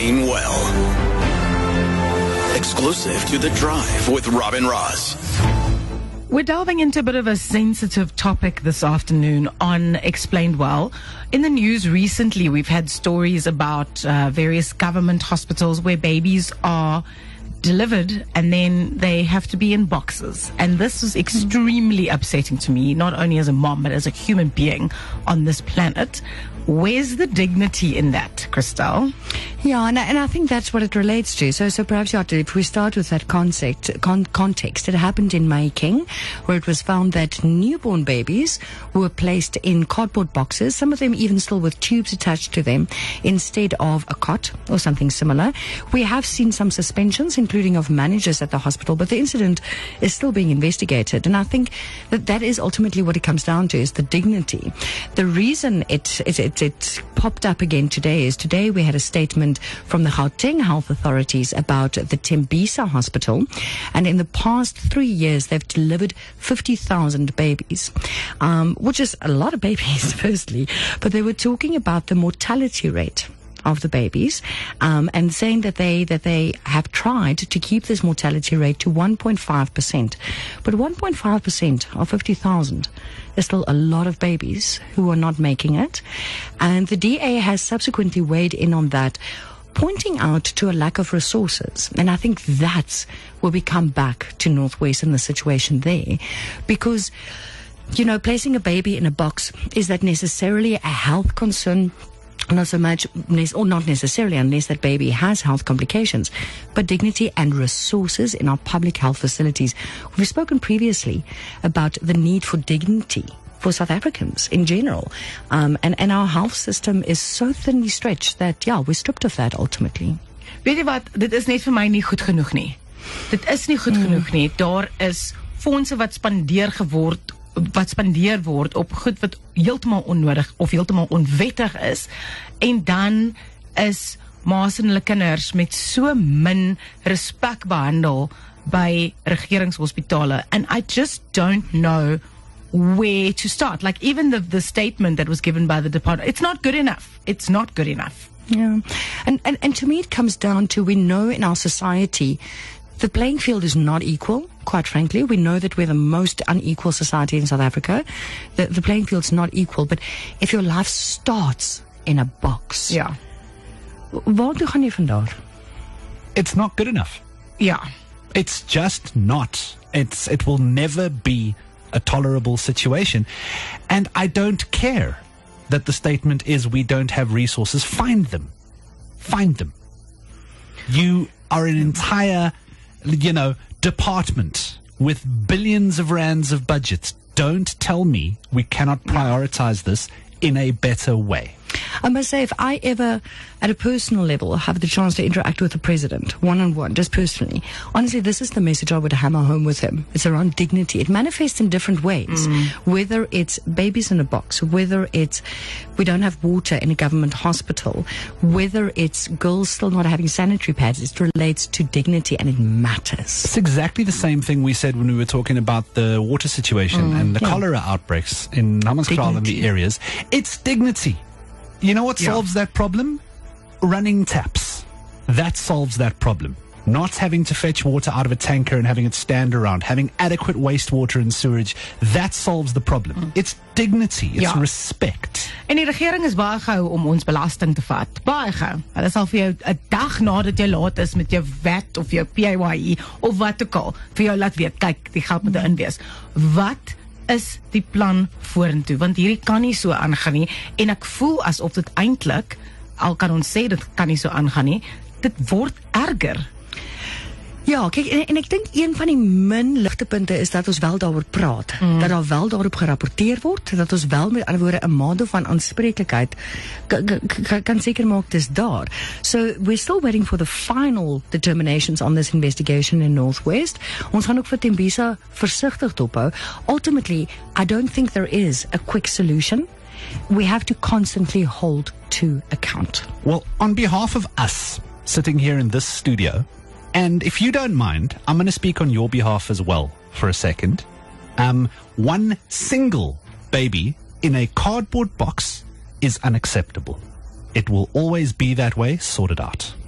Mean Well. Exclusive to The Drive with Robin Ross. We're delving into a bit of a sensitive topic this afternoon on Explained Well. In the news recently, we've had stories about various government hospitals where babies are delivered and then they have to be in boxes. And this is extremely upsetting to me, not only as a mom, but as a human being on this planet. Where's the dignity in that, Christelle? Yeah, and I think that's what it relates to. So perhaps, if we start with that context, it happened in Mahikeng, where it was found that newborn babies were placed in cardboard boxes, some of them even still with tubes attached to them, instead of a cot or something similar. We have seen some suspensions, including of managers at the hospital, but the incident is still being investigated. And I think that is ultimately what it comes down to, is the dignity. The reason it popped up again today is today we had a statement from the Gauteng health authorities about the Tembisa hospital, and in the past 3 years they've delivered 50,000 babies, which is a lot of babies firstly, but they were talking about the mortality rate of the babies, and saying that they have tried to keep this mortality rate to 1.5%. But 1.5% of 50,000 is still a lot of babies who are not making it. And the DA has subsequently weighed in on that, pointing out to a lack of resources. And I think that's where we come back to Northwest and the situation there, because, placing a baby in a box, is that necessarily a health concern? Not so much, or not necessarily, unless that baby has health complications, but dignity and resources in our public health facilities. We've spoken previously about the need for dignity for South Africans in general. And our health system is so thinly stretched that, we're stripped of that ultimately. Weet jy wat, dit is net vir my nie goed genoeg nie. Dit is nie goed genoeg nie. Daar is fondse wat spandeer word op goed wat heeltemal onnodig of heeltemal onwettig is, en dan is ma's en hulle kinders met so min respek behandel by regeringshospitale, and I just don't know where to start. Like, even the statement that was given by the department, it's not good enough. It's not good enough. Yeah. And to me it comes down to, we know in our society the playing field is not equal, quite frankly. We know that we're the most unequal society in South Africa. The playing field's not equal. But if your life starts in a box, waar toe gaan jy vandaar? It's not good enough. Yeah. It's just not. It will never be a tolerable situation. And I don't care that the statement is we don't have resources. Find them. Find them. You are an entire department with billions of rands of budgets. Don't tell me we cannot prioritize this in a better way. I must say, if I ever, at a personal level, have the chance to interact with the president one-on-one, just personally, honestly, this is the message I would hammer home with him. It's around dignity. It manifests in different ways, whether it's babies in a box, whether it's we don't have water in a government hospital, whether it's girls still not having sanitary pads. It relates to dignity, and it matters. It's exactly the same thing we said when we were talking about the water situation and the cholera outbreaks in Hammanskraal and the areas. It's dignity. You know what solves that problem? Running taps. That solves that problem. Not having to fetch water out of a tanker and having it stand around. Having adequate wastewater and sewage. That solves the problem. It's dignity. It's respect. En die regering is baie gehou om ons belasting te vat. Baie gehou. Hulle sal vir jou 'n dag nadat jy laat is met jou VAT of jou PAYE of wat ook al, vir jou laat weet, kyk, die geld moet erin wees. Wat is die plan vorentoe? Want hierdie kan nie so aangaan nie, en ek voel asof dit eintlik, al kan ons sê dit kan nie so aangaan nie, dit word erger. Ja, kyk, en ek dink een van die min ligtepunte is dat ons wel daaroor praat, dat daar wel daarop gerapporteer word, dat ons wel met ander woorde 'n mate van aanspreeklikheid kan seker maak dis daar. So we're still waiting for the final determinations on this investigation in Northwest. Ons gaan ook vir Tembisa versigtig dophou. Ultimately, I don't think there is a quick solution. We have to constantly hold to account. Well, on behalf of us sitting here in this studio, and if you don't mind, I'm going to speak on your behalf as well for a second. One single baby in a cardboard box is unacceptable. It will always be that way. Sort it out.